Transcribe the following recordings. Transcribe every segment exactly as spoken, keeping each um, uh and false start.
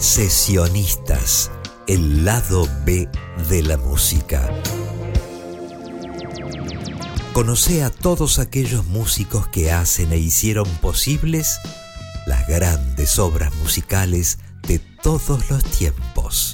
Sesionistas, el lado B de la música. Conoce a todos aquellos músicos que hacen e hicieron posibles las grandes obras musicales de todos los tiempos.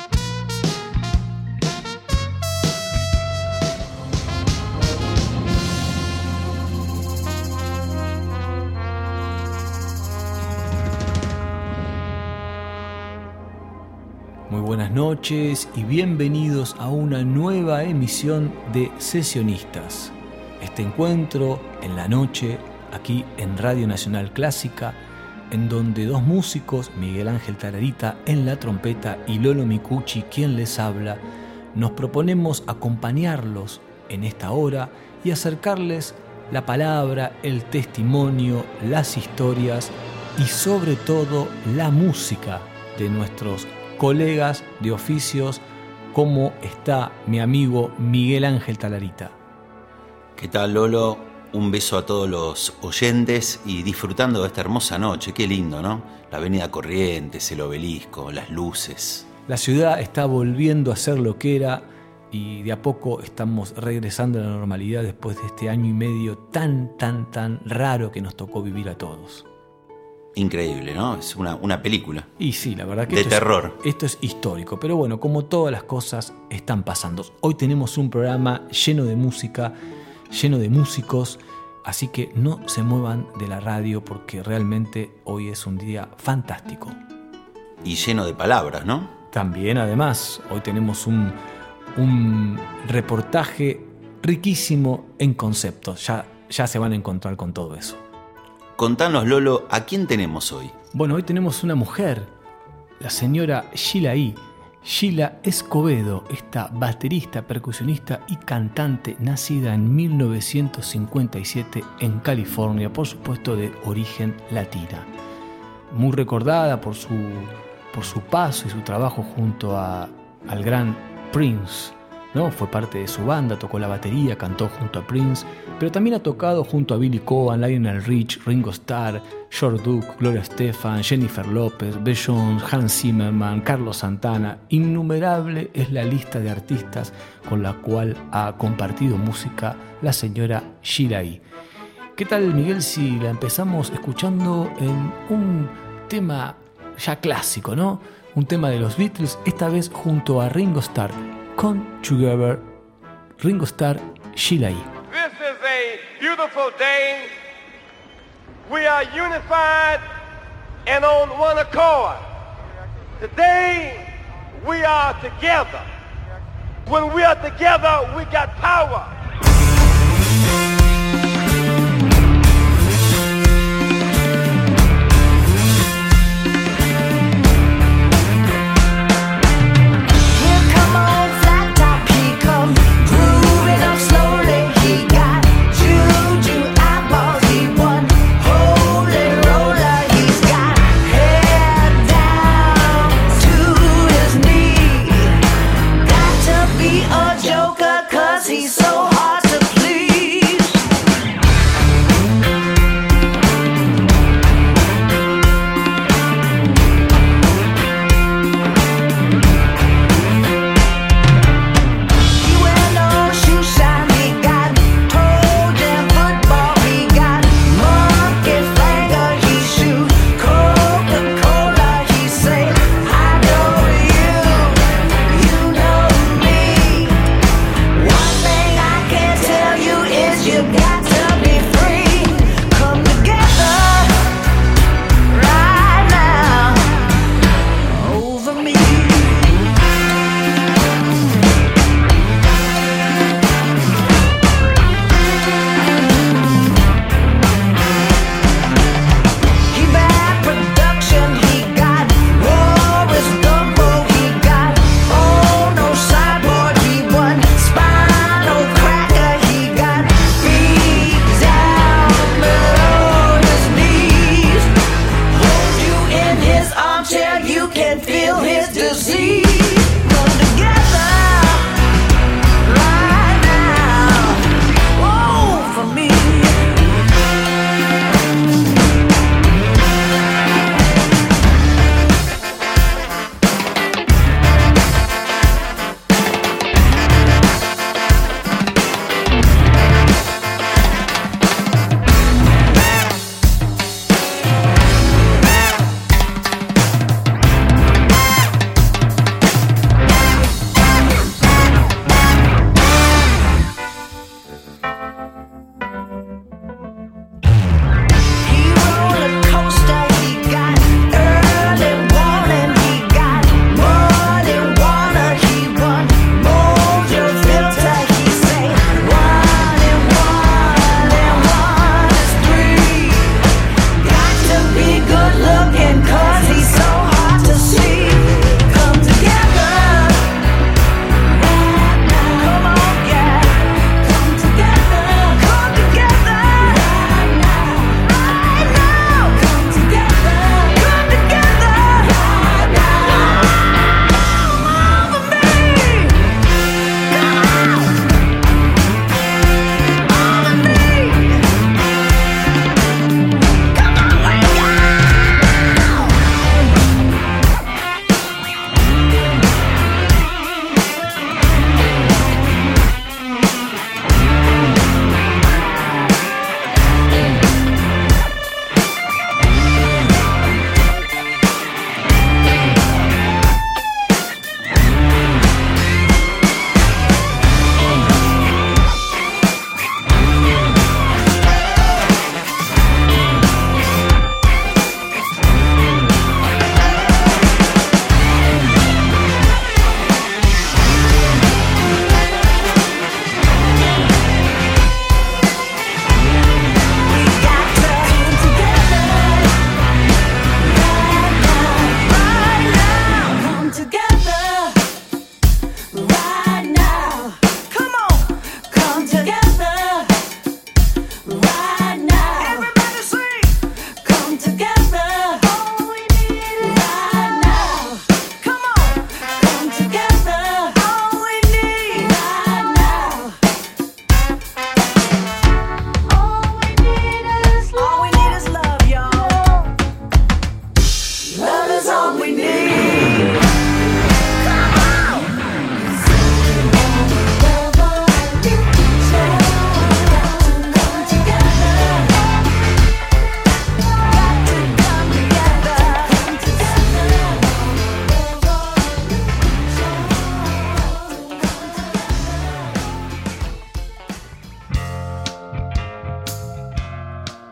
Muy buenas noches y bienvenidos a una nueva emisión de Sesionistas. Este encuentro en la noche, aquí en Radio Nacional Clásica, en donde dos músicos, Miguel Ángel Talarita en la trompeta y Lolo Micucci, quien les habla, nos proponemos acompañarlos en esta hora y acercarles la palabra, el testimonio, las historias y sobre todo la música de nuestros colegas de oficios, como está mi amigo Miguel Ángel Talarita. ¿Qué tal, Lolo? Un beso a todos los oyentes y disfrutando de esta hermosa noche. Qué lindo, ¿no? La avenida Corrientes, el obelisco, las luces. La ciudad está volviendo a ser lo que era y de a poco estamos regresando a la normalidad después de este año y medio tan, tan, tan raro que nos tocó vivir a todos. Increíble, ¿no? Es una, una película. Y sí, la verdad que de esto terror. Es, esto es histórico, pero bueno, como todas las cosas están pasando. Hoy tenemos un programa lleno de música, lleno de músicos, así que no se muevan de la radio porque realmente hoy es un día fantástico. Y lleno de palabras, ¿no? También, además, hoy tenemos un, un reportaje riquísimo en conceptos. Ya, ya se van a encontrar con todo eso. Contanos, Lolo, ¿a quién tenemos hoy? Bueno, hoy tenemos una mujer, la señora Sheila E. Sheila Escobedo, esta baterista, percusionista y cantante nacida en mil novecientos cincuenta y siete en California, por supuesto de origen latina. Muy recordada por su, por su paso y su trabajo junto a, al gran Prince, ¿no? Fue parte de su banda, tocó la batería, cantó junto a Prince, pero también ha tocado junto a Billy Cohen, Lionel Rich, Ringo Starr, George Duke, Gloria Estefan, Jennifer López, Beth Jones, Hans Zimmerman, Carlos Santana. Innumerable es la lista de artistas con la cual ha compartido música la señora Sheila E. ¿Qué tal, Miguel, si la empezamos escuchando en un tema ya clásico, ¿no? Un tema de los Beatles, esta vez junto a Ringo Starr. Come Together, Ringo Starr, Sheila E. This is a beautiful day. We are unified and on one accord. Today we are together. When we are together, we got power. He's so hard.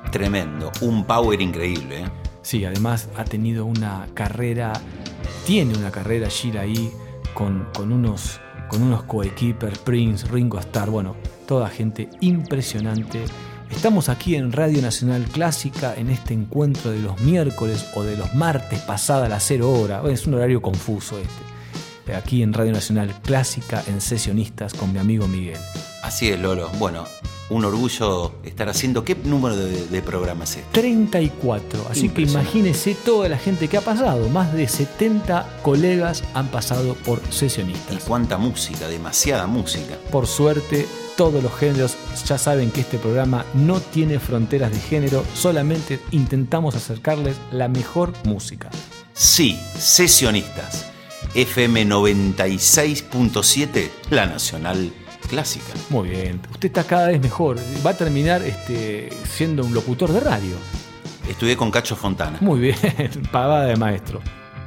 Tremendo, un power increíble, ¿eh? Sí, además ha tenido una carrera, tiene una carrera Sheila E. con, con unos, con unos coequippers, Prince, Ringo Starr, bueno, toda gente impresionante. Estamos aquí en Radio Nacional Clásica en este encuentro de los miércoles o de los martes pasada las cero hora. Es un horario confuso este. Aquí en Radio Nacional Clásica en Sesionistas con mi amigo Miguel. Así es, Lolo. Bueno, un orgullo estar haciendo. ¿Qué número de, de programa es este? treinta y cuatro. Así que imagínese toda la gente que ha pasado. Más de setenta colegas han pasado por Sesionistas. Y cuánta música, demasiada música. Por suerte, todos los géneros. Ya saben que este programa no tiene fronteras de género, solamente intentamos acercarles la mejor música. Sí, Sesionistas, F M noventa y seis punto siete, la Nacional Clásica. Muy bien, usted está cada vez mejor, va a terminar este, siendo un locutor de radio. Estudié con Cacho Fontana. Muy bien, pavada de maestro.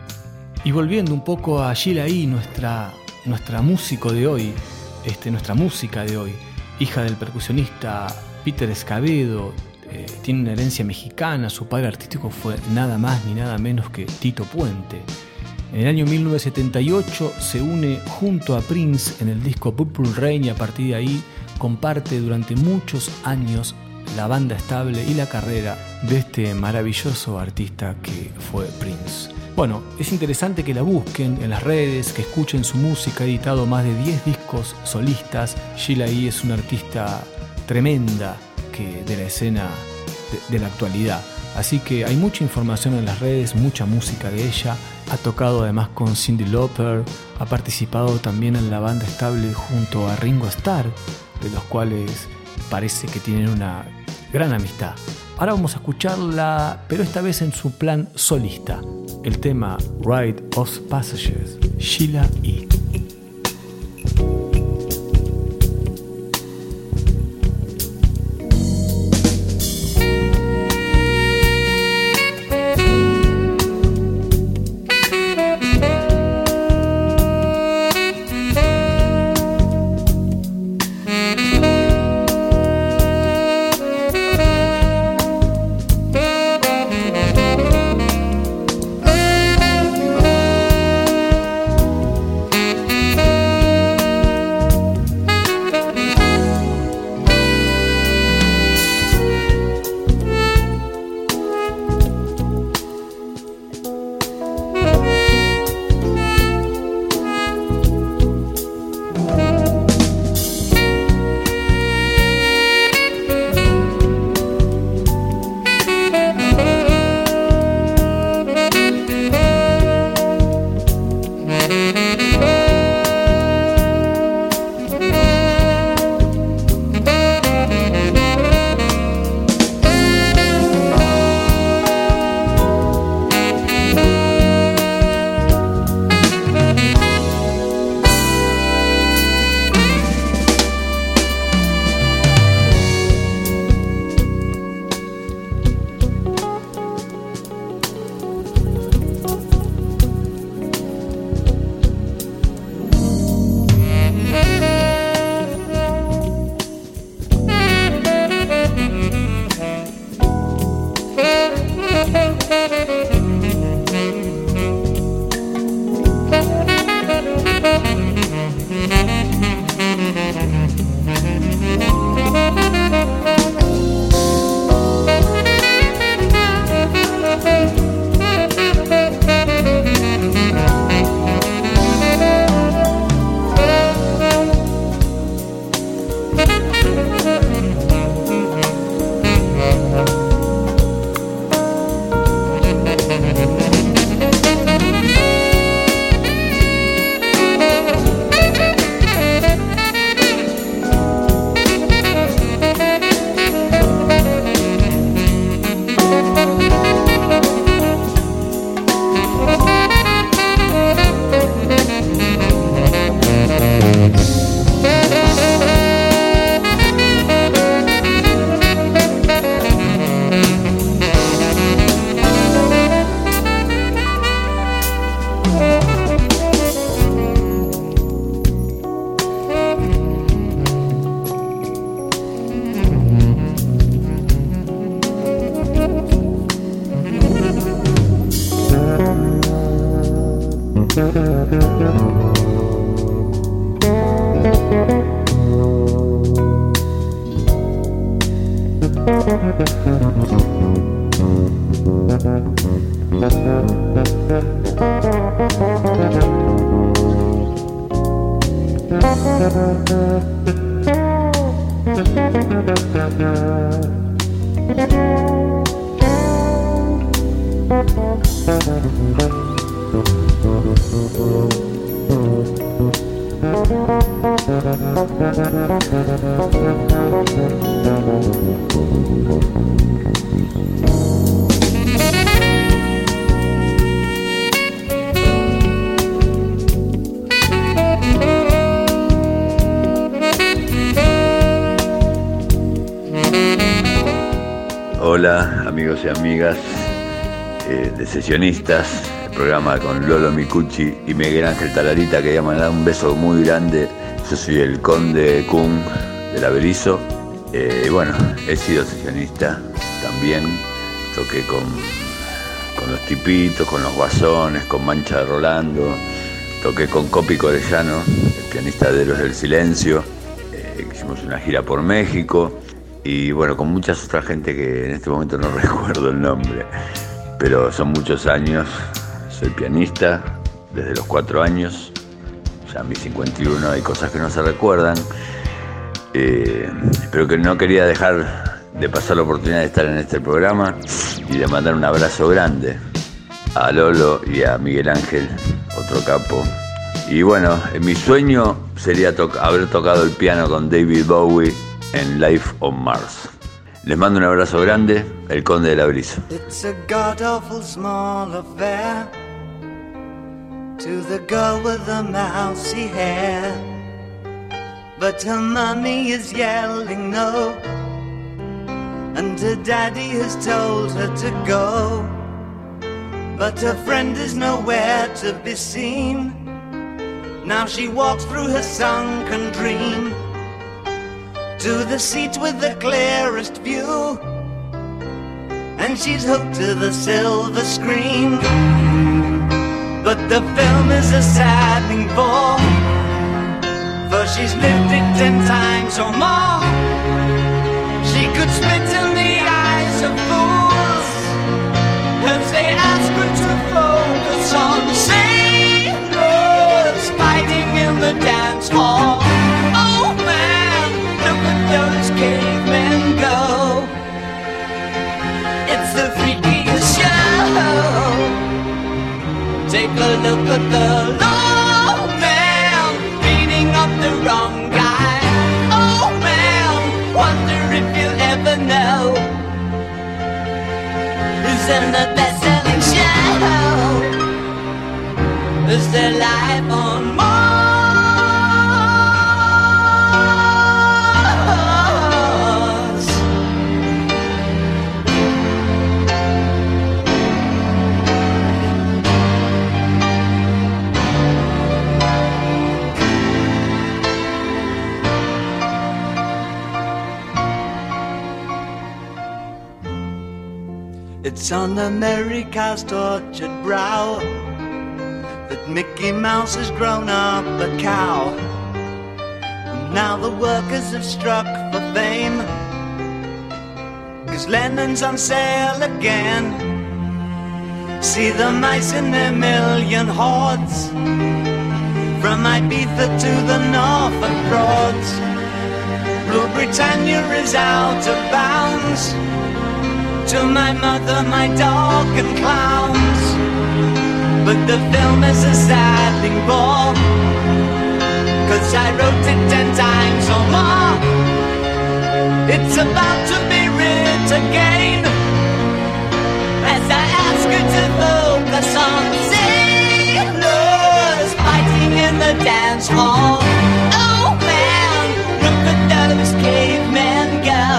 Y volviendo un poco a Sheila E., nuestra, nuestra músico de hoy, Este, nuestra música de hoy, hija del percusionista Peter Escovedo, eh, tiene una herencia mexicana. Su padre artístico fue nada más ni nada menos que Tito Puente. En el año mil novecientos setenta y ocho se une junto a Prince en el disco Purple Rain y a partir de ahí comparte durante muchos años la banda estable y la carrera de este maravilloso artista que fue Prince. Bueno, es interesante que la busquen en las redes, que escuchen su música. Ha editado más de diez discos solistas. Sheila E. es una artista tremenda que de la escena de, de la actualidad. Así que hay mucha información en las redes, mucha música de ella. Ha tocado además con Cyndi Lauper, ha participado también en la banda estable junto a Ringo Starr, de los cuales parece que tienen una gran amistad. Ahora vamos a escucharla, pero esta vez en su plan solista. El tema Rite of Passage, Sheila E. Thank Hola amigos y amigas eh, de Sesionistas, el programa con Lolo Micucci y Miguel Ángel Talarita, que ya me da un beso muy grande. Yo soy el Conde Kun del Averizo, eh, y bueno, he sido sesionista también, toqué con, con los Tipitos, con los Guasones, con Mancha de Rolando, toqué con Copi Corellano, el pianista de Héroes del Silencio, eh, hicimos una gira por México. Y bueno, con muchas otras gente que en este momento no recuerdo el nombre, pero son muchos años. Soy pianista desde los cuatro años, ya a mis cincuenta y uno hay cosas que no se recuerdan, eh, pero que no quería dejar de pasar la oportunidad de estar en este programa y de mandar un abrazo grande a Lolo y a Miguel Ángel, otro capo. Y bueno, mi sueño sería to- haber tocado el piano con David Bowie en Life on Mars. Les mando un abrazo grande, el Conde del Averizo. It's a god-awful small affair to the girl with the mousy hair, but her mommy is yelling no, and her daddy has told her to go, but her friend is nowhere to be seen. Now she walks through her sunken dream to the seat with the clearest view, and she's hooked to the silver screen. But the film is a saddening bore, for she's lived it ten times or more. She could spit in the eyes of fools as they ask her to focus on sailors fighting in the dance hall. Oh man, look at those cavemen go. It's the freakiest show. Take a look at the low man beating up the wrong guy. Oh man, wonder if you'll ever know who's in the best-selling show. Is there life on Mars? It's on America's tortured brow that Mickey Mouse has grown up a cow. And now the workers have struck for fame, 'cause Lennon's on sale again. See the mice in their million hordes, from Ibiza to the Norfolk Broads. Rule Britannia is out of bounds, to my mother, my dog and clowns. But the film is a saddening bore, 'cause I wrote it ten times or more. It's about to be writ again, as I ask her to focus on sailors fighting in the dance hall. Oh man, look at those cavemen go.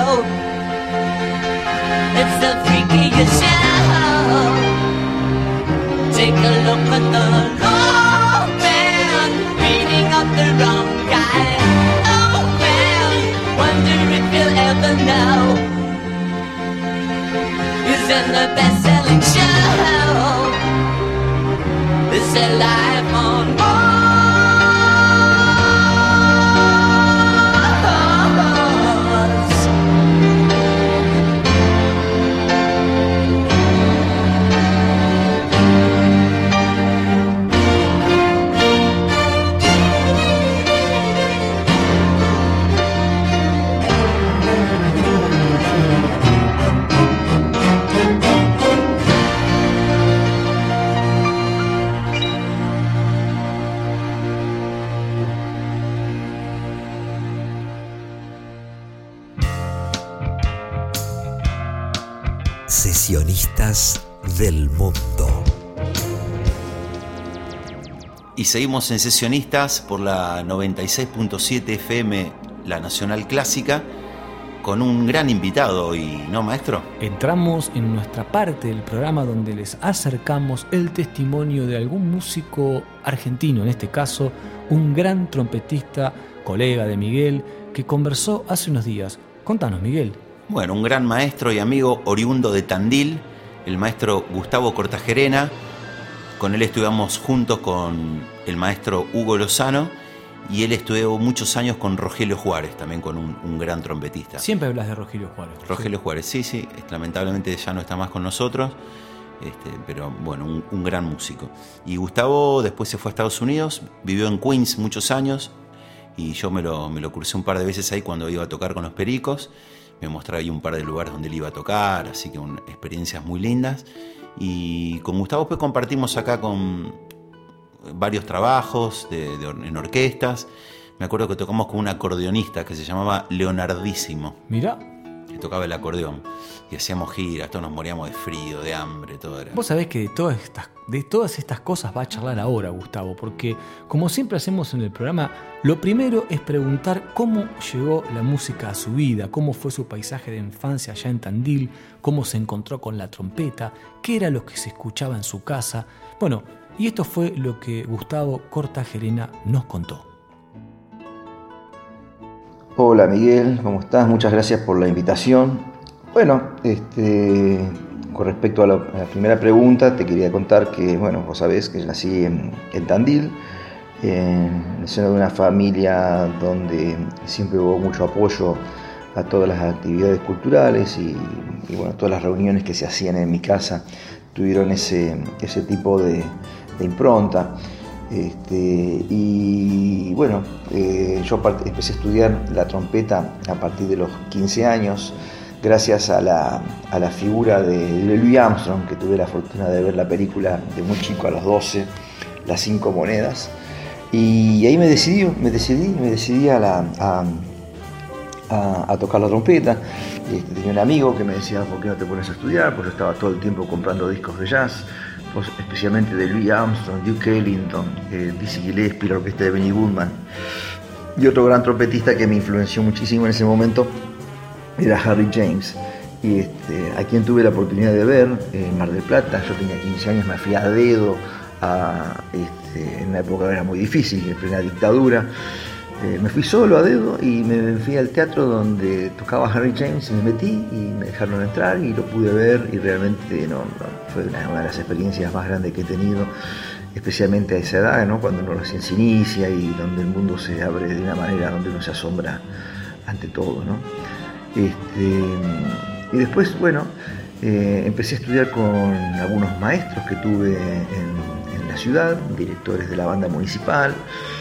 It's the freakiest show. Take a look at the low man beating up the wrong guy. Oh man, wonder if you'll ever know who's in the best-selling show. Is there life on sesionistas del mundo. Y seguimos en Sesionistas por la noventa y seis punto siete F M, la Nacional Clásica, con un gran invitado hoy, ¿no, maestro? Entramos en nuestra parte del programa donde les acercamos el testimonio de algún músico argentino, en este caso un gran trompetista, colega de Miguel, que conversó hace unos días. Contanos, Miguel. Bueno, un gran maestro y amigo oriundo de Tandil, el maestro Gustavo Cortagerena. Con él estudiamos juntos con el maestro Hugo Lozano, y él estudió muchos años con Rogelio Juárez, también con un, un gran trompetista. Siempre hablas de Rogelio Juárez. Rogelio sí. Juárez, sí, sí, lamentablemente ya no está más con nosotros, este, pero bueno, un, un gran músico. Y Gustavo después se fue a Estados Unidos, vivió en Queens muchos años, y yo me lo, me lo crucé un par de veces ahí cuando iba a tocar con los Pericos. Me mostraba ahí un par de lugares donde él iba a tocar, así que un, experiencias muy lindas. Y con Gustavo pues compartimos acá con varios trabajos de, de, en orquestas. Me acuerdo que tocamos con un acordeonista que se llamaba Leonardísimo. Mirá. Que tocaba el acordeón. Y hacíamos giras, todos nos moríamos de frío, de hambre, todo era. Vos sabés que de todas estas, de todas estas cosas va a charlar ahora Gustavo, porque como siempre hacemos en el programa, lo primero es preguntar cómo llegó la música a su vida, cómo fue su paisaje de infancia allá en Tandil, cómo se encontró con la trompeta, qué era lo que se escuchaba en su casa. Bueno, y esto fue lo que Gustavo Cortagerena nos contó. Hola Miguel, ¿cómo estás? Muchas gracias por la invitación. Bueno, este, con respecto a la, a la primera pregunta, te quería contar que, bueno, vos sabés que nací en, en Tandil, en el seno de una familia donde siempre hubo mucho apoyo a todas las actividades culturales y, y bueno, todas las reuniones que se hacían en mi casa tuvieron ese, ese tipo de, de impronta. Este, y bueno, eh, yo part- empecé a estudiar la trompeta a partir de los quince años, gracias a la, a la figura de, de Louis Armstrong, que tuve la fortuna de ver la película de muy chico, a los doce, Las Cinco Monedas. Y ahí me decidí, me decidí, me decidí a, la, a, a, a tocar la trompeta. Este, tenía un amigo que me decía, ¿por qué no te pones a estudiar? Porque yo estaba todo el tiempo comprando discos de jazz, especialmente de Louis Armstrong, Duke Ellington, eh, Dizzy Gillespie, la orquesta de Benny Goodman. Y otro gran trompetista que me influenció muchísimo en ese momento era Harry James, y este, a quien tuve la oportunidad de ver en Mar del Plata. Yo tenía quince años, me fui a dedo, a, este, en una época que era muy difícil, en plena dictadura. Eh, me fui solo a dedo y me fui al teatro donde tocaba Harry James y me metí y me dejaron entrar y lo pude ver, y realmente no, no, fue una, una de las experiencias más grandes que he tenido, especialmente a esa edad, ¿no? Cuando uno recién se inicia y donde el mundo se abre de una manera donde uno se asombra ante todo, ¿no? Este, y después, bueno, eh, empecé a estudiar con algunos maestros que tuve en, en la ciudad, directores de la banda municipal.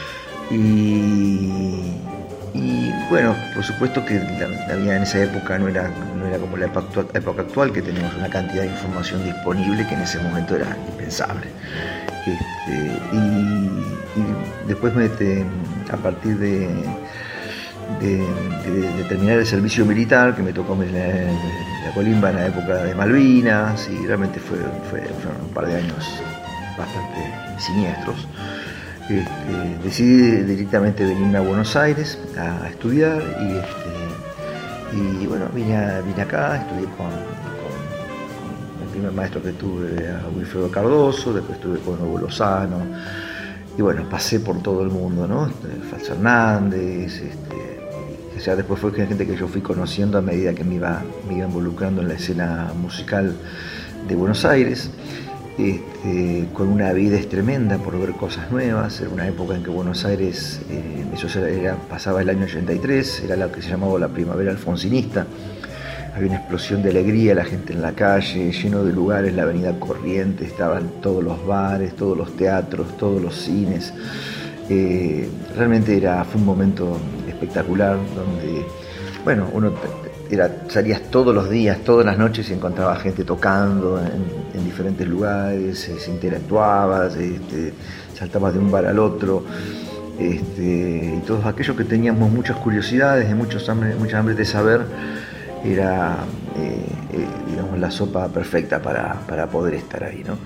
Y, y bueno, por supuesto que la, la vida en esa época no era, no era como la época, época actual, que tenemos una cantidad de información disponible que en ese momento era impensable. Este, y, y después me, te, a partir de, de, de, de terminar el servicio militar, que me tocó la, la colimba en la época de Malvinas, y realmente fue, fue, fueron un par de años bastante siniestros. Este, decidí directamente venirme a Buenos Aires a, a estudiar y, este, y bueno, vine, a, vine acá, estudié con, con, con el primer maestro que tuve, a Wilfredo Cardoso, después estuve con Hugo Lozano y bueno, pasé por todo el mundo, ¿no? Falso Hernández, este, o sea, después fue gente que yo fui conociendo a medida que me iba, me iba involucrando en la escena musical de Buenos Aires. Este, con una avidez tremenda por ver cosas nuevas. Era una época en que Buenos Aires, eh, eso era, pasaba el año ochenta y tres, era lo que se llamaba la primavera alfonsinista. Había una explosión de alegría, la gente en la calle, lleno de lugares, la avenida Corrientes, estaban todos los bares, todos los teatros, todos los cines. Eh, realmente era, fue un momento espectacular donde, bueno, uno era, salías todos los días, todas las noches y encontraba gente tocando en, en diferentes lugares, se, se interactuaba, este, saltabas de un bar al otro, este, y todos aquellos que teníamos muchas curiosidades y muchos hambre, mucha hambre de saber, era eh, eh, digamos, la sopa perfecta para, para poder estar ahí, ¿no?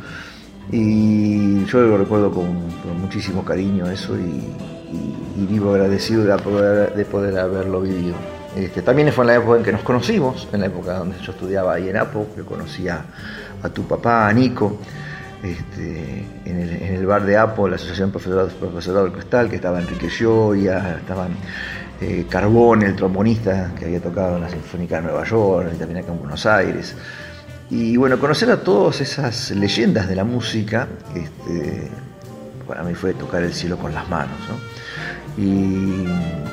Y yo lo recuerdo con, con muchísimo cariño eso, y, y, y vivo agradecido de poder, de poder haberlo vivido. Este, también fue en la época en que nos conocimos, en la época donde yo estudiaba ahí en Apo, que conocía a tu papá, a Nico, este, en, el, en el bar de Apo, la Asociación Profesorado, Profesorado del Cristal, que estaba Enrique Gioia, estaban eh, Carbone, el trombonista que había tocado en la Sinfónica de Nueva York y también acá en Buenos Aires. Y bueno, conocer a todas esas leyendas de la música, este, para mí fue tocar el cielo con las manos, ¿no? Y,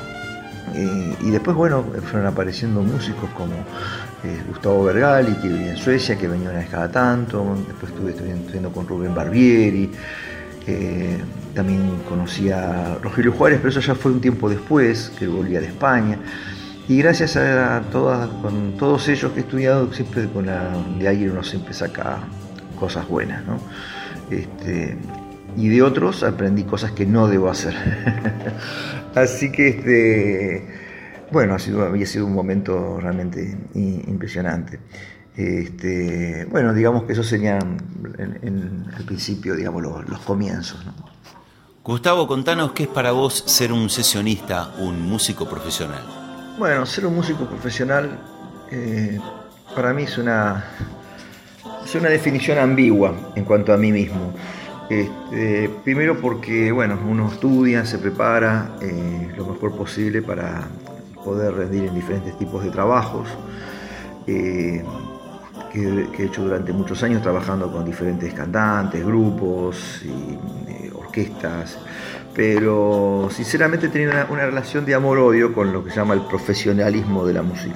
y, y después, bueno, fueron apareciendo músicos como eh, Gustavo Bergali, que vivía en Suecia, que venía una vez cada tanto. Después estuve estudiando con Rubén Barbieri. Eh, también conocí a Rogelio Juárez, pero eso ya fue un tiempo después, que volvía de España. Y gracias a todas, con todos ellos que he estudiado, siempre con la, de ahí uno siempre saca cosas buenas, ¿no? Este, y de otros aprendí cosas que no debo hacer. Así que, este, bueno, ha sido, había sido un momento realmente impresionante. Este, bueno, digamos que eso serían en, en, al principio, digamos, los, los comienzos, ¿no? Gustavo, contanos qué es para vos ser un sesionista, un músico profesional. Bueno, ser un músico profesional eh, para mí es una, es una definición ambigua en cuanto a mí mismo. Este, primero porque, bueno, uno estudia, se prepara eh, lo mejor posible para poder rendir en diferentes tipos de trabajos eh, que, que he hecho durante muchos años, trabajando con diferentes cantantes, grupos y eh, orquestas. Pero sinceramente tenía una, una relación de amor-odio con lo que se llama el profesionalismo de la música,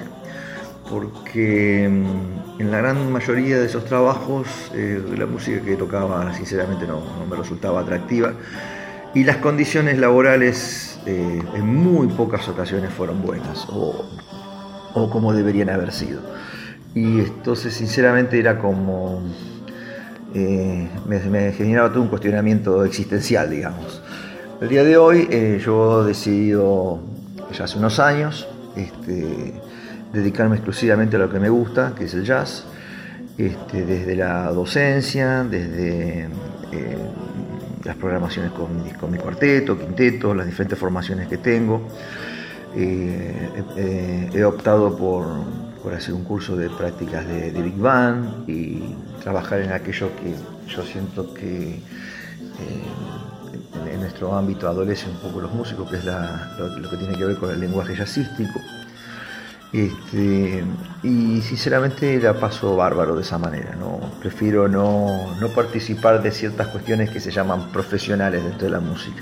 porque en la gran mayoría de esos trabajos eh, la música que tocaba sinceramente no, no me resultaba atractiva, y las condiciones laborales eh, en muy pocas ocasiones fueron buenas o, o como deberían haber sido. Y entonces sinceramente era como eh, me, me generaba todo un cuestionamiento existencial, digamos. El día de hoy eh, yo he decidido, ya hace unos años, este, dedicarme exclusivamente a lo que me gusta, que es el jazz, este, desde la docencia, desde eh, las programaciones con mi, con mi cuarteto, quinteto, las diferentes formaciones que tengo. Eh, eh, he optado por, por hacer un curso de prácticas de, de Big Band y trabajar en aquello que yo siento que eh, en nuestro ámbito adolece un poco los músicos, que es la, lo, lo que tiene que ver con el lenguaje jazzístico. Este, y sinceramente la paso bárbaro de esa manera, ¿no? Prefiero no, no participar de ciertas cuestiones que se llaman profesionales dentro de la música.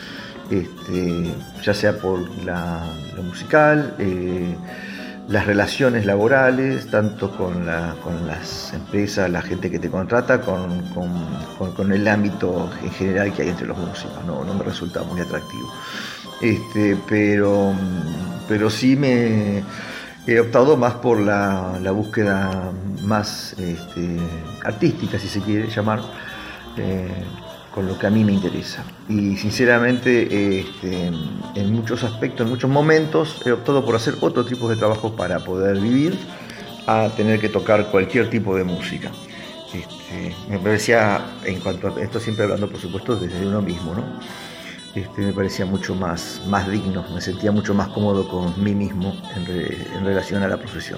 Este, ya sea por la, lo musical, eh, las relaciones laborales, tanto con, la, con las empresas, la gente que te contrata, con, con, con, con el ámbito en general que hay entre los músicos. No, no me resulta muy atractivo. Este, pero, pero sí me he optado más por la, la búsqueda más este, artística, si se quiere llamar, eh, con lo que a mí me interesa. Y sinceramente este, en muchos aspectos, en muchos momentos he optado por hacer otro tipo de trabajo para poder vivir, a tener que tocar cualquier tipo de música. Este, me parecía, en cuanto a esto siempre hablando por supuesto desde uno mismo, ¿no? Este, me parecía mucho más, más digno, me sentía mucho más cómodo con mí mismo en, re, en relación a la profesión.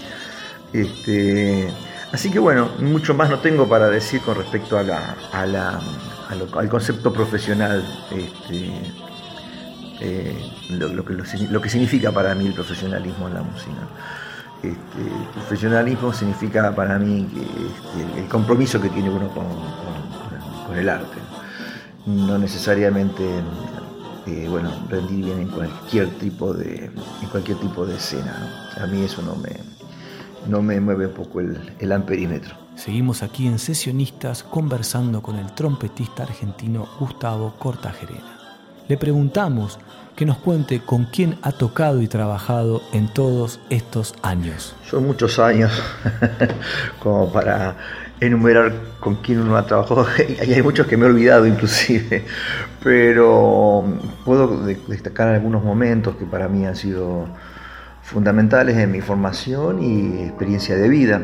Este, así que bueno, mucho más no tengo para decir con respecto a la, a la, a lo, al concepto profesional, este, eh, lo, lo, que, lo, lo que significa para mí el profesionalismo en la música. Este, el profesionalismo significa para mí este, el compromiso que tiene uno con, con, con el arte. No necesariamente eh, bueno, rendir bien en cualquier tipo de, en cualquier tipo de escena, ¿no? A mí eso no me, no me mueve un poco el, el amperímetro. Seguimos aquí en Sesionistas conversando con el trompetista argentino Gustavo Cortajarena. Le preguntamos que nos cuente con quién ha tocado y trabajado en todos estos años. Son muchos años como para enumerar con quién uno ha trabajado, y hay muchos que me he olvidado inclusive, pero puedo destacar algunos momentos que para mí han sido fundamentales en mi formación y experiencia de vida.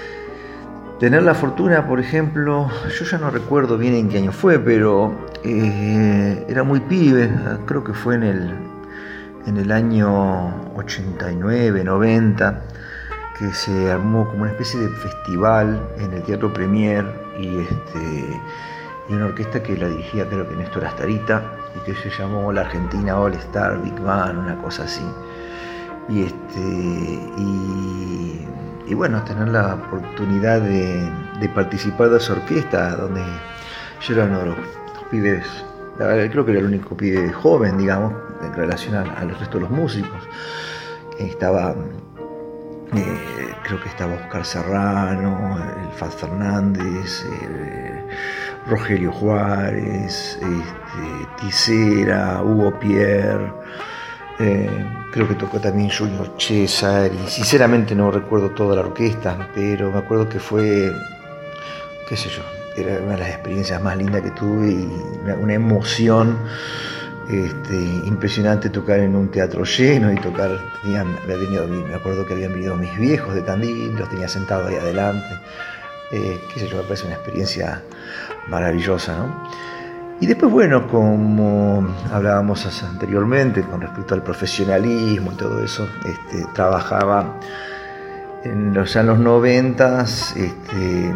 Tener la fortuna, por ejemplo, yo ya no recuerdo bien en qué año fue, pero eh, era muy pibe, creo que fue en el, en el año ochenta y nueve, noventa, que se armó como una especie de festival en el Teatro Premier y, este, y una orquesta que la dirigía creo que Néstor Astarita y que se llamó la Argentina All Star Big Band, una cosa así. Y, este, y, y bueno, tener la oportunidad de, de participar de esa orquesta donde yo era uno de los, los pibes, creo que era el único pibe joven, digamos, en relación a, a los restos de los músicos. Estaba, eh, creo que estaba Oscar Serrano, el Faz Fernández, eh, Rogelio Juárez, este, Tisera, Hugo Pierre. Eh, creo que tocó también Junior César y sinceramente no recuerdo toda la orquesta, pero me acuerdo que fue, qué sé yo, era una de las experiencias más lindas que tuve y una, una emoción este, impresionante tocar en un teatro lleno y tocar, tenían, había venido, me acuerdo que habían venido mis viejos de Tandil, los tenía sentados ahí adelante, eh, qué sé yo, me parece una experiencia maravillosa, ¿no? Y después, bueno, como hablábamos anteriormente con respecto al profesionalismo y todo eso, este, trabajaba en los años noventas, este,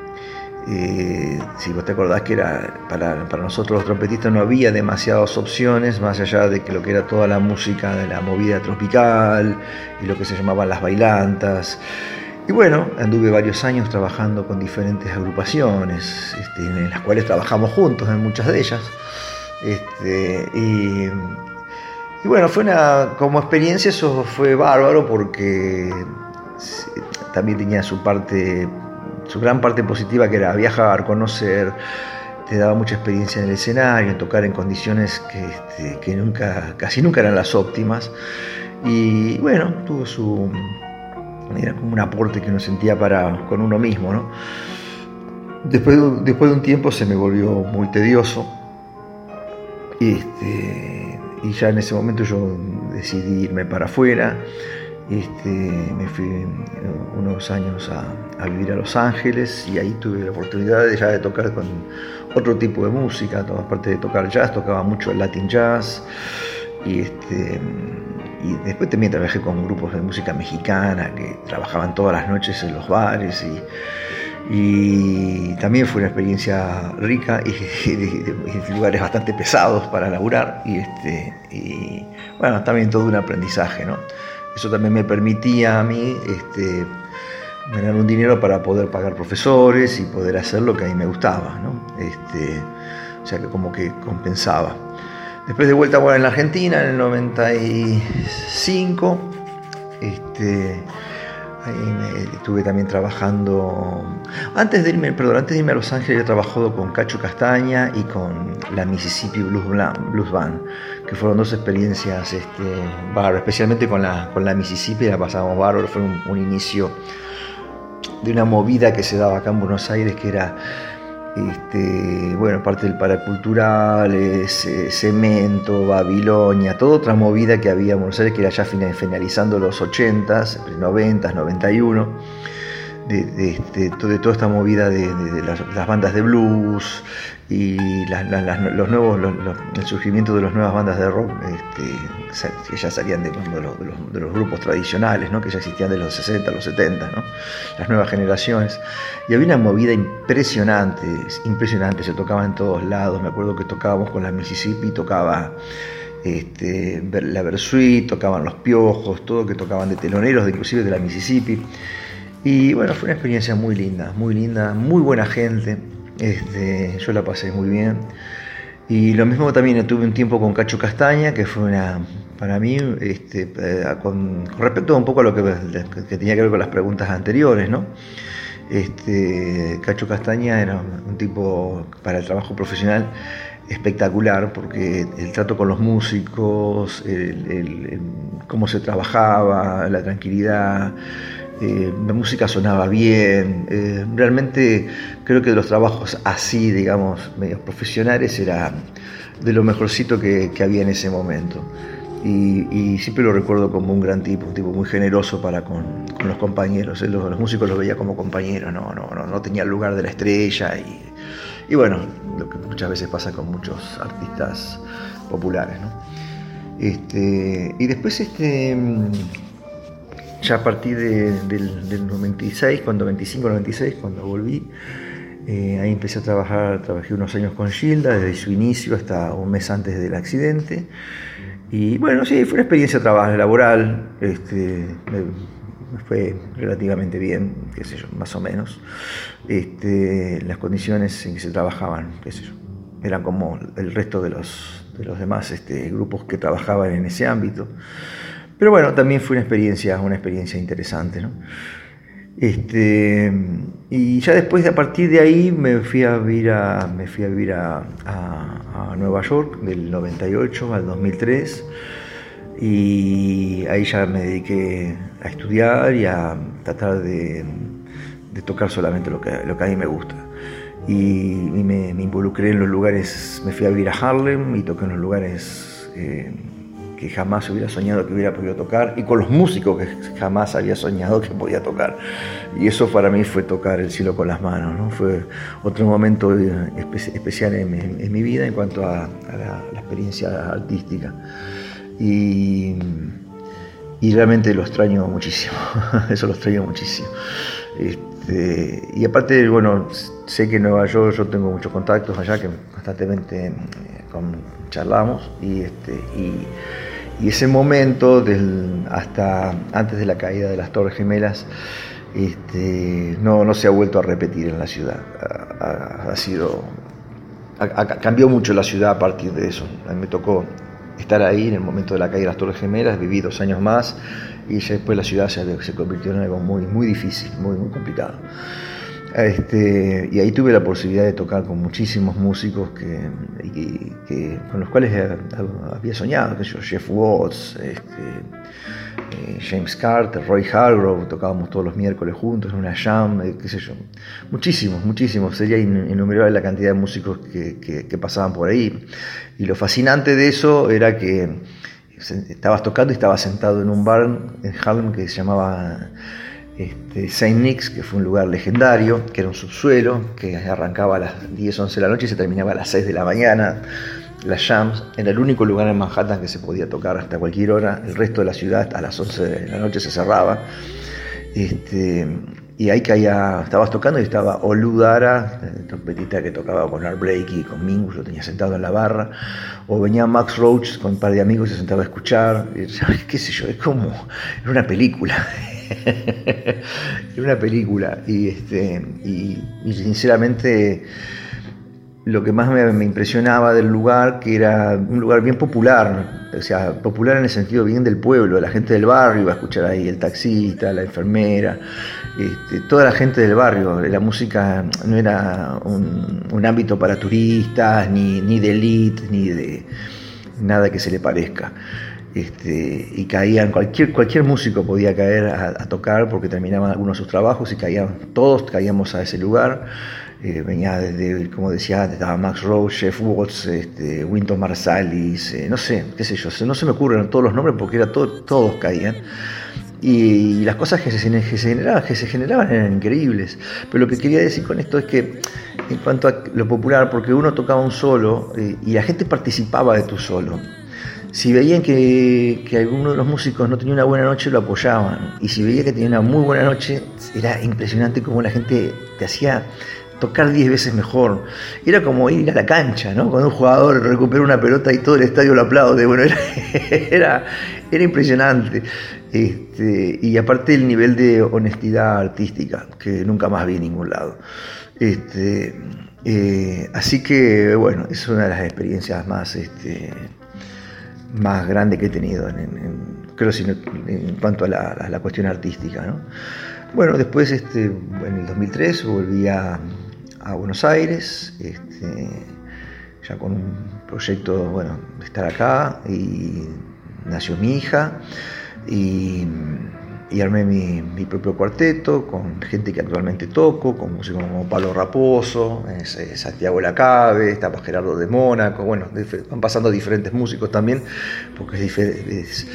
eh, si vos te acordás que era para, para nosotros los trompetistas no había demasiadas opciones, más allá de que lo que era toda la música de la movida tropical y lo que se llamaban las bailantas. Y bueno, anduve varios años trabajando con diferentes agrupaciones, este, en las cuales trabajamos juntos en muchas de ellas. Este, y, y bueno, fue una, como experiencia eso fue bárbaro porque también tenía su parte, su gran parte positiva, que era viajar, conocer, te daba mucha experiencia en el escenario, en tocar en condiciones que, este, que nunca, casi nunca eran las óptimas. Y bueno, tuvo su... era como un aporte que uno sentía para, con uno mismo, ¿no? Después, después de un tiempo se me volvió muy tedioso y, este, y ya en ese momento yo decidí irme para afuera. Este, me fui unos años a, a vivir a Los Ángeles y ahí tuve la oportunidad de, ya de tocar con otro tipo de música, aparte de tocar jazz, tocaba mucho el Latin jazz y este... Y después también trabajé con grupos de música mexicana que trabajaban todas las noches en los bares y, y también fue una experiencia rica y, y, y, y lugares bastante pesados para laburar y, este, y bueno, también todo un aprendizaje, ¿no? Eso también me permitía a mí este, ganar un dinero para poder pagar profesores y poder hacer lo que a mí me gustaba, ¿no? Este, o sea que como que compensaba. Después de vuelta bueno, en la Argentina, en el noventa y cinco, este, ahí me, estuve también trabajando, antes de irme, perdón, antes de irme a Los Ángeles, he trabajado con Cacho Castaña y con la Mississippi Blues, Blues Band, que fueron dos experiencias este, bárbaras, especialmente con la, con la Mississippi, la pasamos bárbaro, fue un, un inicio de una movida que se daba acá en Buenos Aires, que era... Este, bueno, parte del paracultural, eh, Cemento, Babilonia, toda otra movida que había en Buenos Aires, que era ya finalizando los ochentas, noventas, noventa y uno, de, de, de, de toda esta movida de, de, de las, las bandas de blues y las, las, las, los nuevos, los, los, el surgimiento de las nuevas bandas de rock este, que ya salían de, de, los, de, los, de los grupos tradicionales, ¿no? Que ya existían de los sesenta, los setenta, ¿no? Las nuevas generaciones. Y había una movida impresionante, impresionante, se tocaba en todos lados. Me acuerdo que tocábamos con la Mississippi, tocaba este, la Versuit, tocaban Los Piojos, todo que tocaban de teloneros, de, inclusive de la Mississippi. Y bueno, fue una experiencia muy linda, muy linda, muy buena gente. Este, yo la pasé muy bien. Y lo mismo también tuve un tiempo con Cacho Castaña, que fue una, para mí, este, eh, con, con respecto un poco a lo que, que tenía que ver con las preguntas anteriores, ¿no? Este, Cacho Castaña era un tipo para el trabajo profesional espectacular, porque el trato con los músicos, el, el, el, cómo se trabajaba, la tranquilidad, eh, la música sonaba bien, eh, realmente creo que de los trabajos así, digamos, medios profesionales, era de lo mejorcito que, que había en ese momento. Y, y siempre lo recuerdo como un gran tipo, un tipo muy generoso para con, con los compañeros. Él, los, los músicos los veía como compañeros, no, no, no, no tenía el lugar de la estrella. Y, y bueno, lo que muchas veces pasa con muchos artistas populares, ¿no? Este, y después, este, ya a partir de, del, del noventa y seis, cuando veinticinco noventa y seis, cuando volví, eh, ahí empecé a trabajar, trabajé unos años con Gilda, desde su inicio hasta un mes antes del accidente. Y bueno, sí, fue una experiencia de trabajo laboral, este, me, me fue relativamente bien, qué sé yo, más o menos. Este, las condiciones en que se trabajaban, qué sé yo, eran como el resto de los, de los demás este, grupos que trabajaban en ese ámbito. Pero bueno, también fue una experiencia, una experiencia interesante, ¿no? Este, y ya después, a partir de ahí, me fui a vivir a, me fui a, vivir a, a, a Nueva York, del noventa y ocho al dos mil tres, y ahí ya me dediqué a estudiar y a tratar de, de tocar solamente lo que, lo que a mí me gusta. Y, y me, me involucré en los lugares, me fui a vivir a Harlem y toqué en los lugares eh, que jamás hubiera soñado que hubiera podido tocar, y con los músicos que jamás había soñado que podía tocar. Y eso para mí fue tocar el cielo con las manos, ¿no? Fue otro momento espe- especial en, en, en mi vida en cuanto a, a la, la experiencia artística. Y, y realmente lo extraño muchísimo, eso lo extraño muchísimo. Este, y aparte, bueno, sé que en Nueva York yo tengo muchos contactos allá que constantemente eh, con, charlamos, y, este, y Y ese momento, del, hasta antes de la caída de las Torres Gemelas, este, no, no se ha vuelto a repetir en la ciudad. Ha, ha, ha sido, ha, ha, cambió mucho la ciudad a partir de eso. A mí me tocó estar ahí en el momento de la caída de las Torres Gemelas, viví dos años más, y ya después la ciudad se, se convirtió en algo muy, muy difícil, muy, muy complicado. Este, y ahí tuve la posibilidad de tocar con muchísimos músicos que, que, que, con los cuales había soñado, que yo, Jeff Watts, este, eh, James Carter, Roy Hargrove, tocábamos todos los miércoles juntos en una jam, eh, qué sé yo, muchísimos, muchísimos, sería innumerable la cantidad de músicos que, que, que pasaban por ahí. Y lo fascinante de eso era que estabas tocando y estabas sentado en un bar en Harlem que se llamaba Este, Saint Nick's, que fue un lugar legendario, que era un subsuelo, que arrancaba a las diez, once de la noche y se terminaba a las seis de la mañana. Las jams, era el único lugar en Manhattan que se podía tocar hasta cualquier hora. El resto de la ciudad a las once de la noche se cerraba. Este, y ahí caía, estabas tocando y estaba Olu Dara, trompetista que tocaba con Art Blakey y con Mingus, lo tenía sentado en la barra. O venía Max Roach con un par de amigos y se sentaba a escuchar. Y, qué sé yo, es como, era una película. Era una película. Y, este, y, y sinceramente, lo que más me, me impresionaba del lugar, que era un lugar bien popular, o sea, popular en el sentido bien del pueblo, la gente del barrio iba a escuchar ahí, el taxista, la enfermera, este, toda la gente del barrio. La música no era un, un ámbito para turistas, ni, ni de elite, ni de nada que se le parezca. Este, y caían, cualquier, cualquier músico podía caer a, a tocar, porque terminaban algunos de sus trabajos y caían, todos caíamos a ese lugar. Eh, venía desde, como decía antes, estaba Max Roach, Jeff Watts, este, Wynton Marsalis, eh, no sé, qué sé yo, no se me ocurren todos los nombres porque era todo, todos caían. Y, y las cosas que se, que, se generaban, que se generaban eran increíbles. Pero lo que quería decir con esto es que, en cuanto a lo popular, porque uno tocaba un solo eh, y la gente participaba de tu solo. Si veían que, que alguno de los músicos no tenía una buena noche, lo apoyaban. Y si veía que tenía una muy buena noche, era impresionante cómo la gente te hacía tocar diez veces mejor. Era como ir a la cancha, ¿no? Cuando un jugador recupera una pelota y todo el estadio lo aplaude. Bueno, era, era, era impresionante. Este, y aparte el nivel de honestidad artística, que nunca más vi en ningún lado. Este, eh, así que, bueno, es una de las experiencias más... Este, más grande que he tenido en, en, creo en, en cuanto a la, a la cuestión artística, ¿no? Bueno, después este, en el dos mil tres volví a, a Buenos Aires, este, ya con un proyecto, bueno, de estar acá, y nació mi hija, y, y armé mi, mi propio cuarteto con gente que actualmente toco, con músicos como Pablo Raposo, es, es Santiago Lacabe, estaba Gerardo de Mónaco, bueno, van pasando diferentes músicos también, porque es, es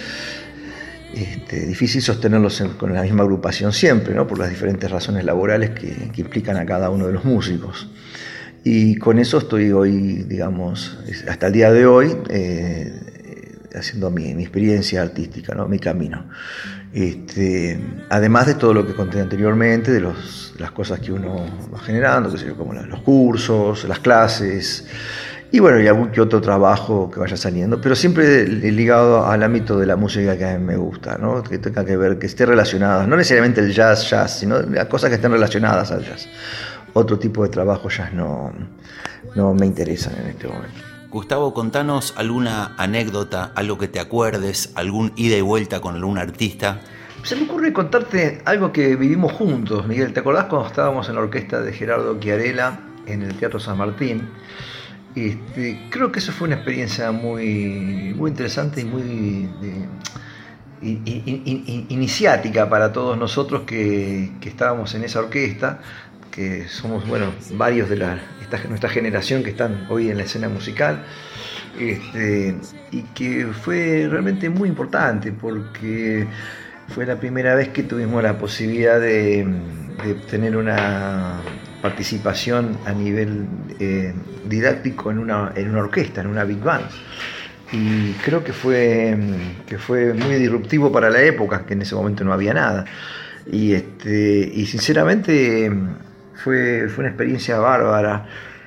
este, difícil sostenerlos en, con la misma agrupación siempre, ¿no? Por las diferentes razones laborales que, que implican a cada uno de los músicos. Y con eso estoy hoy, digamos, hasta el día de hoy, eh, haciendo mi, mi experiencia artística, ¿no? Mi camino. Este, además de todo lo que conté anteriormente, de los, las cosas que uno va generando, que sé yo, como los cursos, las clases, y bueno, y algún que otro trabajo que vaya saliendo, pero siempre ligado al ámbito de la música que a mí me gusta, ¿no? Que tenga que ver, que esté relacionada, no necesariamente el jazz, jazz, sino las cosas que estén relacionadas al jazz. Otro tipo de trabajo jazz no, no me interesan en este momento. Gustavo, contanos alguna anécdota, algo que te acuerdes, algún ida y vuelta con algún artista. Se me ocurre contarte algo que vivimos juntos, Miguel. ¿Te acordás cuando estábamos en la orquesta de Gerardo Chiarella en el Teatro San Martín? Este, creo que eso fue una experiencia muy, muy interesante y muy de, in, in, in, iniciática para todos nosotros que, que estábamos en esa orquesta, que somos, bueno, varios de la, esta, nuestra generación que están hoy en la escena musical, este, y que fue realmente muy importante porque fue la primera vez que tuvimos la posibilidad de, de tener una participación a nivel eh, didáctico en una, en una orquesta, en una big band. Y creo que fue, que fue muy disruptivo para la época, que en ese momento no había nada. Y, este, y sinceramente fue, fue una experiencia bárbara,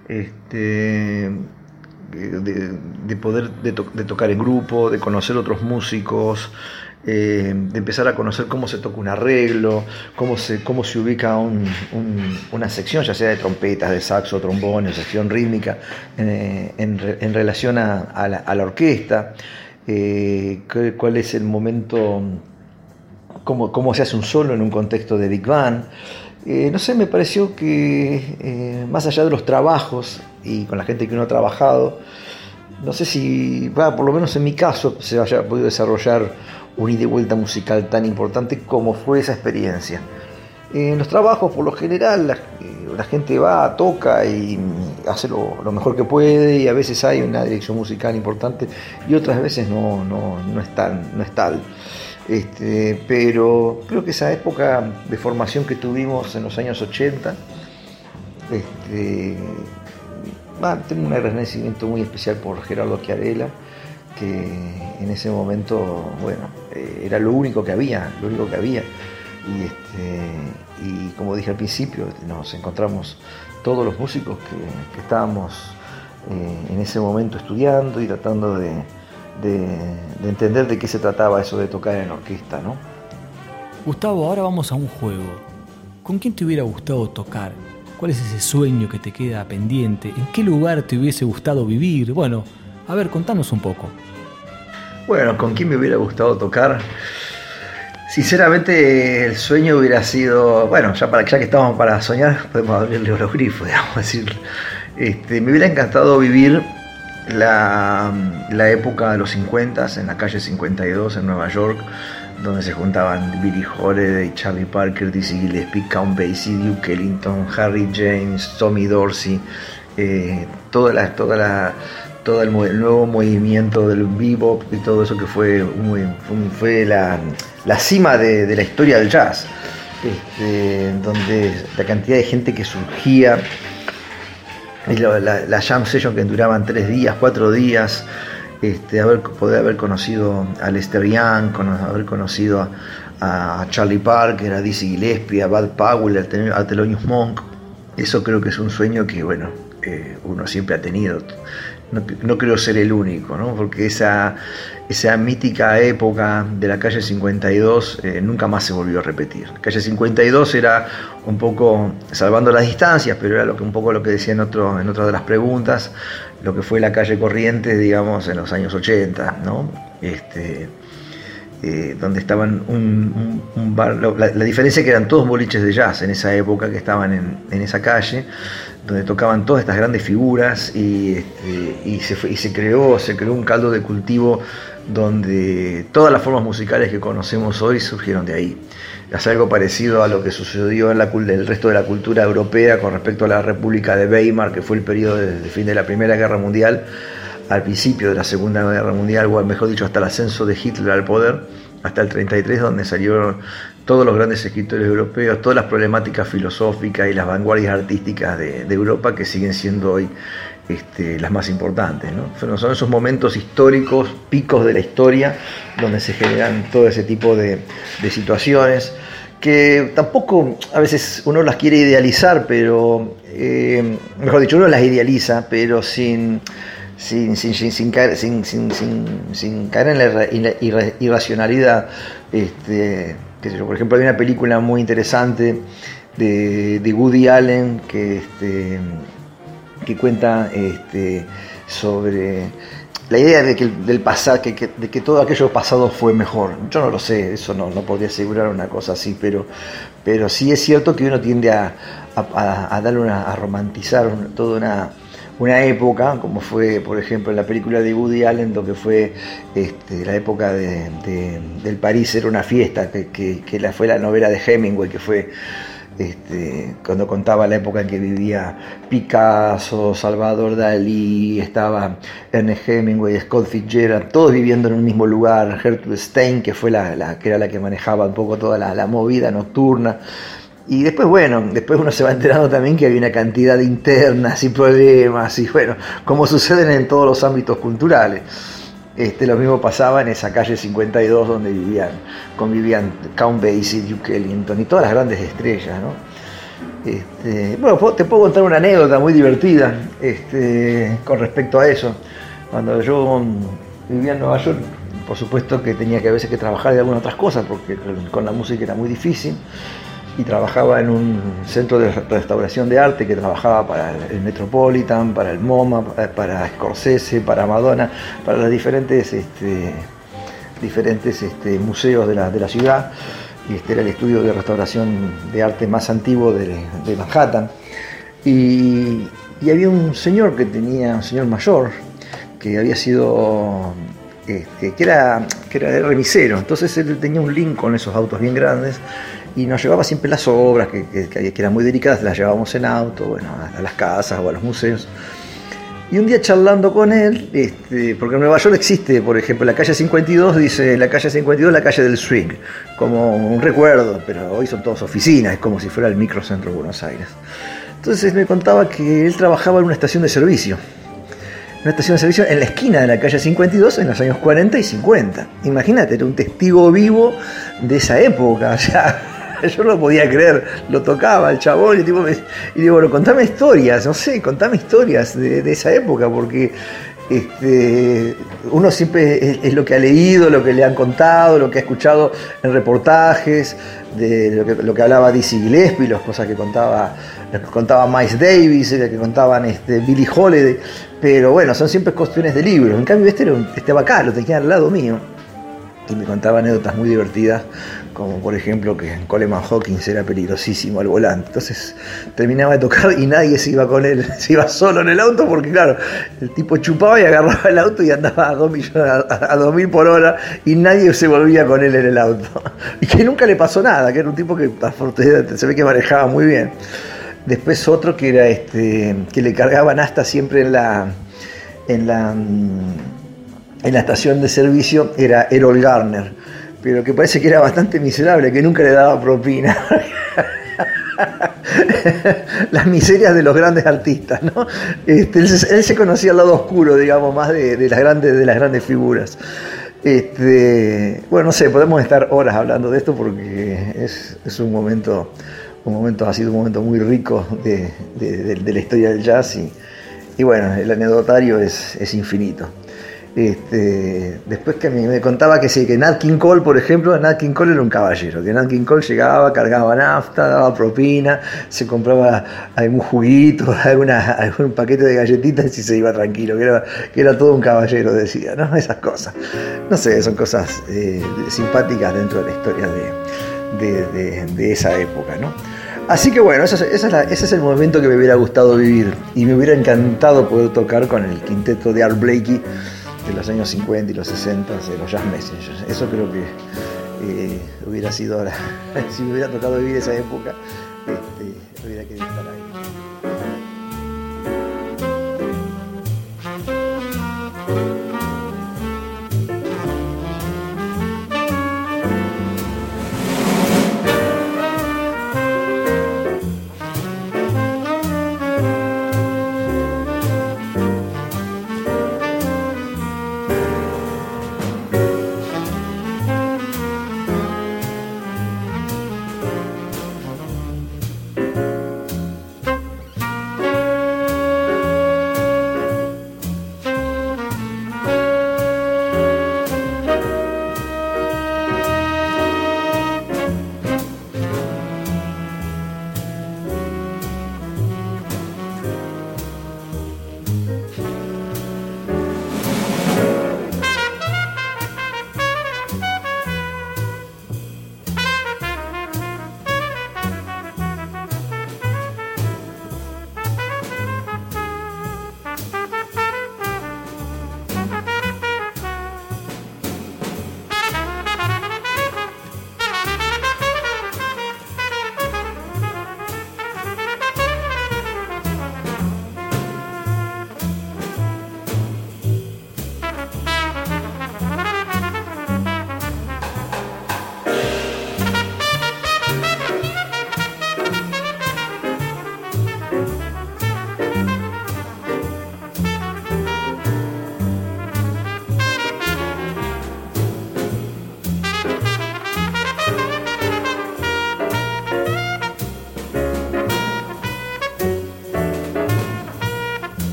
este, de, de poder de, to, de tocar en grupo, de conocer otros músicos, eh, de empezar a conocer cómo se toca un arreglo, cómo se, cómo se ubica un, un, una sección, ya sea de trompetas, de saxo, trombón, o sección rítmica, en, en, en relación a, a, la, a la orquesta, eh, cuál es el momento, cómo, cómo se hace un solo en un contexto de big band. Eh, no sé, me pareció que eh, más allá de los trabajos y con la gente que uno ha trabajado, no sé si, bueno, por lo menos en mi caso, se haya podido desarrollar un ida y vuelta musical tan importante como fue esa experiencia. Eh, en los trabajos, por lo general, la, eh, la gente va, toca y hace lo, lo mejor que puede, y a veces hay una dirección musical importante y otras veces no, no, no es tal, no es tal. Este, pero creo que esa época de formación que tuvimos en los años ochenta, este, va, tengo un agradecimiento muy especial por Gerardo Chiarella, que en ese momento, bueno, eh, era lo único que había, lo único que había. Y, este, y como dije al principio, nos encontramos todos los músicos que, que estábamos eh, en ese momento estudiando y tratando de, de, de entender de qué se trataba eso de tocar en orquesta, ¿no? Gustavo, ahora vamos a un juego. ¿Con quién te hubiera gustado tocar? ¿Cuál es ese sueño que te queda pendiente? ¿En qué lugar te hubiese gustado vivir? Bueno, a ver, contanos un poco. Bueno, ¿con quién me hubiera gustado tocar? Sinceramente, el sueño hubiera sido, bueno, ya, para, ya que estamos para soñar, podemos abrirle los grifos, digamos decir. Este, me hubiera encantado vivir la, la época de los cincuenta en la calle cincuenta y dos en Nueva York, donde se juntaban Billie Holiday, Charlie Parker, Dizzy Gillespie, Count Basie, Duke Ellington, Harry James, Tommy Dorsey, eh, toda la, toda la, todo el, el nuevo movimiento del bebop y todo eso que fue, muy, fue la, la cima de, de la historia del jazz, este, donde la cantidad de gente que surgía, y la, la, la jam session que duraban tres días, cuatro días, este, haber, poder haber conocido a Lester Young, con, haber conocido a, a Charlie Parker, a Dizzy Gillespie, a Bud Powell, a, a Thelonious Monk. Eso creo que es un sueño que, bueno, eh, uno siempre ha tenido. No, no creo ser el único, ¿no? Porque esa, esa mítica época de la calle cincuenta y dos eh, nunca más se volvió a repetir. La calle cincuenta y dos era un poco, salvando las distancias, pero era lo que, un poco lo que decía en, otro, en otra de las preguntas, lo que fue la calle Corrientes, digamos, en los años ochenta, ¿no? Este, eh, donde estaban un, un, un bar, la, la diferencia es que eran todos boliches de jazz en esa época que estaban en, en esa calle, donde tocaban todas estas grandes figuras y, este, y, se, fue, y se, creó, se creó un caldo de cultivo donde todas las formas musicales que conocemos hoy surgieron de ahí. Es algo parecido a lo que sucedió en la, el resto de la cultura europea con respecto a la República de Weimar, que fue el periodo del de fin de la Primera Guerra Mundial, al principio de la Segunda Guerra Mundial, o mejor dicho, hasta el ascenso de Hitler al poder, hasta el treinta y tres, donde salieron todos los grandes escritores europeos, todas las problemáticas filosóficas y las vanguardias artísticas de, de Europa, que siguen siendo hoy este, las más importantes, ¿no? Son esos momentos históricos, picos de la historia, donde se generan todo ese tipo de, de situaciones, que tampoco a veces uno las quiere idealizar, pero, eh, mejor dicho, uno las idealiza, pero sin... Sin, sin, sin, sin, caer, sin, sin, sin, sin caer en la irra, irra, irracionalidad. Este, qué sé yo, por ejemplo, hay una película muy interesante de, de Woody Allen que, este, que cuenta este, sobre la idea de que, del pasado, que, que, de que todo aquello pasado fue mejor. Yo no lo sé, eso no, no podría asegurar una cosa así, pero, pero sí es cierto que uno tiende a, a, a, darle una, a romantizar una, toda una... una época, como fue, por ejemplo, en la película de Woody Allen, donde fue este, la época de, de, del París era una fiesta, que, que, que la, fue la novela de Hemingway, que fue este, cuando contaba la época en que vivía Picasso, Salvador Dalí, estaba Ernest Hemingway, Scott Fitzgerald, todos viviendo en un mismo lugar, Gertrude Stein, que fue la, la, que era la que manejaba un poco toda la, la movida nocturna. Y después, bueno, después uno se va enterando también que había una cantidad de internas y problemas, y bueno, como suceden en todos los ámbitos culturales. Este, lo mismo pasaba en esa calle cincuenta y dos donde vivían, convivían Count Basie, Duke Ellington y todas las grandes estrellas, ¿no? Este, bueno, te puedo contar una anécdota muy divertida este, con respecto a eso. Cuando yo vivía en Nueva York, por supuesto que tenía que a veces que trabajar de algunas otras cosas, porque con la música era muy difícil. Y trabajaba en un centro de restauración de arte que trabajaba para el Metropolitan, para el MoMA, para Scorsese, para Madonna, para los diferentes, este, diferentes este, museos de la, de la ciudad. Y este era el estudio de restauración de arte más antiguo de, de Manhattan. Y, y había un señor que tenía, un señor mayor, que había sido, este, que era, que era remisero. Entonces él tenía un Lincoln, esos autos bien grandes, y nos llevaba siempre las obras, que, que, que eran muy delicadas, las llevábamos en auto, bueno, a las casas o a los museos. Y un día charlando con él, este, porque en Nueva York existe, por ejemplo, la calle cincuenta y dos, dice la calle cincuenta y dos, la calle del swing, como un recuerdo, pero hoy son todas oficinas, es como si fuera el microcentro de Buenos Aires. Entonces me contaba que él trabajaba en una estación de servicio, una estación de servicio en la esquina de la calle cincuenta y dos en los años cuarenta y cincuenta. Imagínate, era un testigo vivo de esa época, o sea... Yo no lo podía creer, lo tocaba el chabón y, tipo, me, y digo, bueno, contame historias, no sé, contame historias de, de esa época, porque este, uno siempre es, es lo que ha leído, lo que le han contado, lo que ha escuchado en reportajes, de lo que, lo que hablaba Dizzy Gillespie, las cosas que contaba, lo que contaba Miles Davis, lo que contaban este, Billie Holiday, pero bueno, son siempre cuestiones de libros. En cambio este era un, estaba acá, lo tenía al lado mío, y me contaba anécdotas muy divertidas, como por ejemplo que Coleman Hawkins era peligrosísimo al volante. Entonces terminaba de tocar y nadie se iba con él, se iba solo en el auto, porque claro, el tipo chupaba y agarraba el auto y andaba a dos millones, a dos mil por hora, y nadie se volvía con él en el auto. Y que nunca le pasó nada, que era un tipo que se ve que manejaba muy bien. Después otro que era este, que le cargaban hasta siempre en la en la en la estación de servicio, era Errol Garner, pero que parece que era bastante miserable, que nunca le daba propina. Las miserias de los grandes artistas, ¿no? Este, él, él se conocía al lado oscuro, digamos, más de, de las grandes de las grandes figuras. Este, bueno, no sé, podemos estar horas hablando de esto porque es, es un momento, un momento, ha sido un momento muy rico de, de, de, de la historia del jazz y, y bueno, el anecdotario es, es infinito. Este, después que me, me contaba que sí, que Nat King Cole, por ejemplo, Nat King Cole era un caballero, que Nat King Cole llegaba, cargaba nafta, daba propina, se compraba algún juguito, alguna, algún paquete de galletitas y se iba tranquilo, que era, que era todo un caballero, decía, ¿no? Esas cosas. No sé, son cosas eh, simpáticas dentro de la historia de, de, de, de esa época, ¿no? Así que bueno, ese es, esa es la, ese es el momento que me hubiera gustado vivir. Y me hubiera encantado poder tocar con el quinteto de Art Blakey de los años cincuenta y los sesenta, de los Jazz Messengers. Eso creo que eh, hubiera sido, la, si me hubiera tocado vivir esa época, este, hubiera querido estar ahí.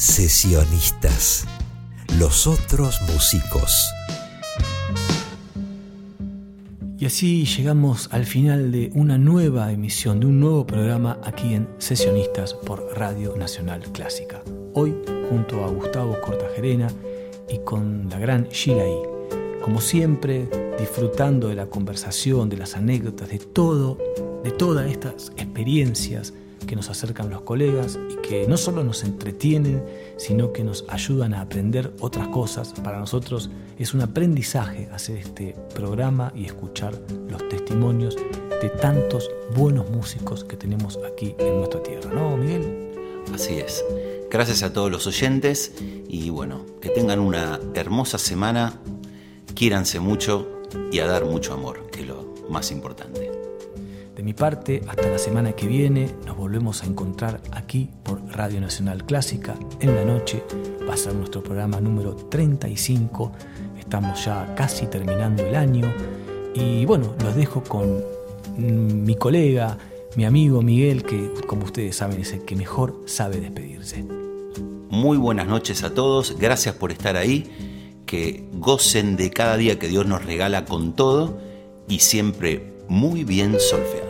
Sesionistas, los otros músicos. Y así llegamos al final de una nueva emisión, de un nuevo programa aquí en Sesionistas por Radio Nacional Clásica. Hoy junto a Gustavo Cortajarena y con la gran Sheila E. Como siempre, disfrutando de la conversación, de las anécdotas, de todo, de todas estas experiencias que nos acercan los colegas y que no solo nos entretienen, sino que nos ayudan a aprender otras cosas. Para nosotros es un aprendizaje hacer este programa y escuchar los testimonios de tantos buenos músicos que tenemos aquí en nuestra tierra, ¿no, Miguel? Así es. Gracias a todos los oyentes y bueno, que tengan una hermosa semana, quiéranse mucho y a dar mucho amor, que es lo más importante. De mi parte, hasta la semana que viene, nos volvemos a encontrar aquí por Radio Nacional Clásica en la noche. Va a ser nuestro programa número treinta y cinco. Estamos ya casi terminando el año. Y bueno, los dejo con mi colega, mi amigo Miguel, que como ustedes saben es el que mejor sabe despedirse. Muy buenas noches a todos. Gracias por estar ahí. Que gocen de cada día que Dios nos regala con todo y siempre muy bien solfeado.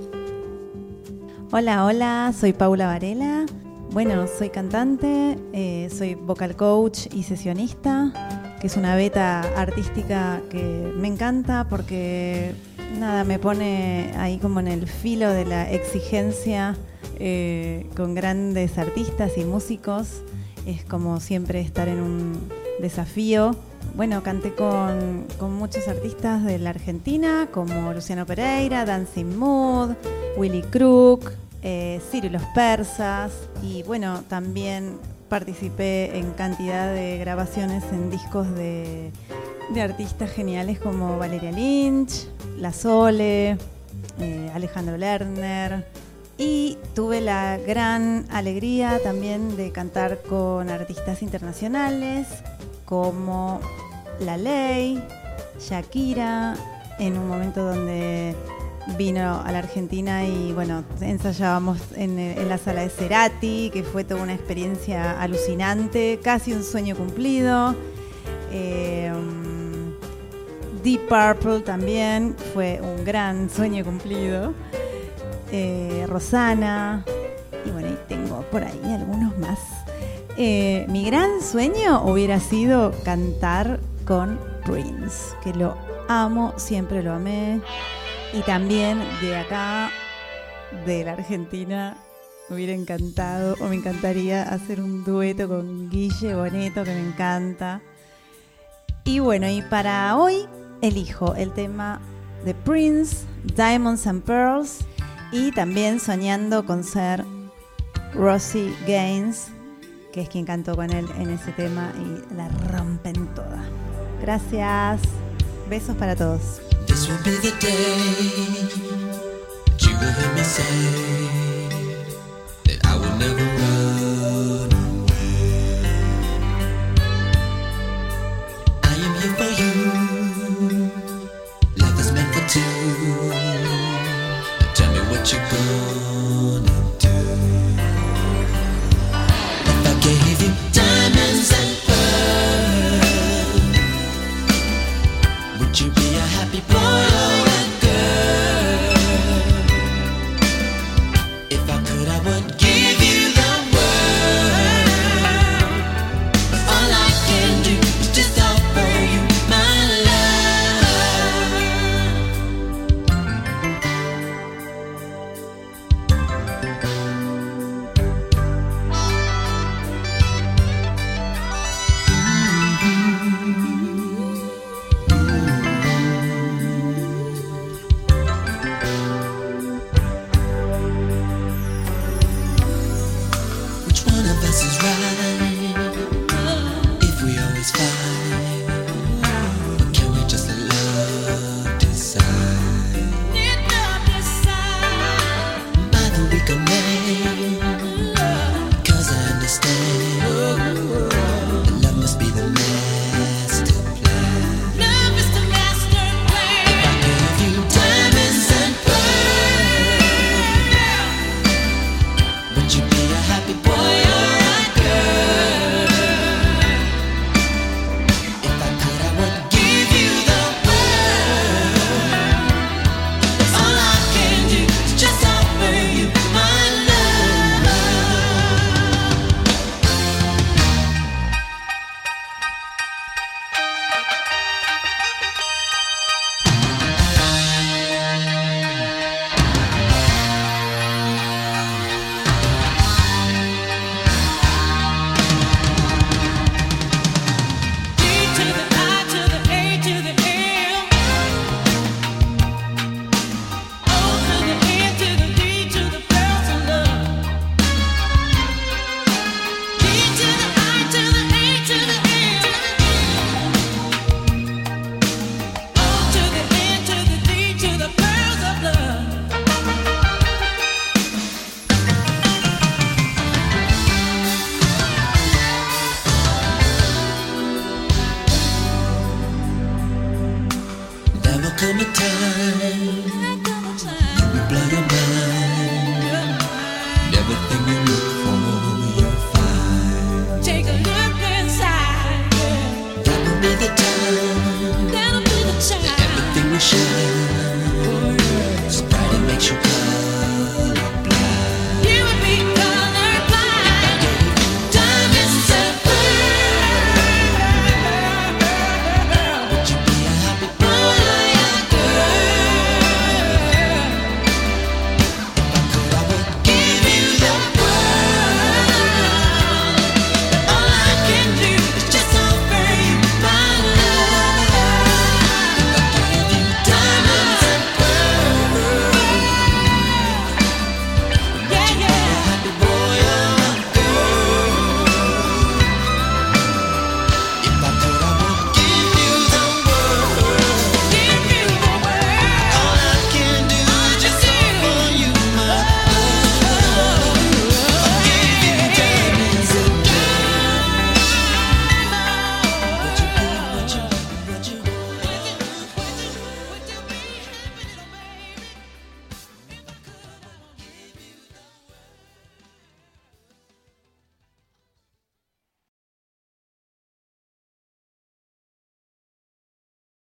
Hola, hola, soy Paula Varela. Bueno, soy cantante, eh, soy vocal coach y sesionista, que es una beta artística que me encanta porque nada, me pone ahí como en el filo de la exigencia eh, con grandes artistas y músicos. Es como siempre estar en un desafío. Bueno, canté con, con muchos artistas de la Argentina, como Luciano Pereira, Dancing Mood, Willy Crook, eh, Ciro y los Persas, y bueno, también participé en cantidad de grabaciones en discos de, de artistas geniales como Valeria Lynch, La Sole, eh, Alejandro Lerner, y tuve la gran alegría también de cantar con artistas internacionales como La Ley, Shakira, en un momento donde vino a la Argentina y bueno, ensayábamos en, en la sala de Cerati, que fue toda una experiencia alucinante, casi un sueño cumplido. Eh, Deep Purple también fue un gran sueño cumplido. Eh, Rosana, y bueno, y tengo por ahí algunos más. Eh, mi gran sueño hubiera sido cantar con Prince, que lo amo, siempre lo amé. Y también de acá, de la Argentina, me hubiera encantado, o me encantaría hacer un dueto con Guille Boneto, que me encanta. Y bueno, y para hoy elijo el tema de Prince, Diamonds and Pearls, y también soñando con ser Rosie Gaines, que es quien cantó con él en ese tema y la rompen toda. Gracias. Besos para todos. This will be the day you will hear me say that I will never run away. I am here for you. Love is meant for two. Tell me what you're gonna do. If I gave you diamonds and pearls, would you be a happy boy or a girl? If I could, I would give you the world. All I can do is just offer you my Which one of us is right?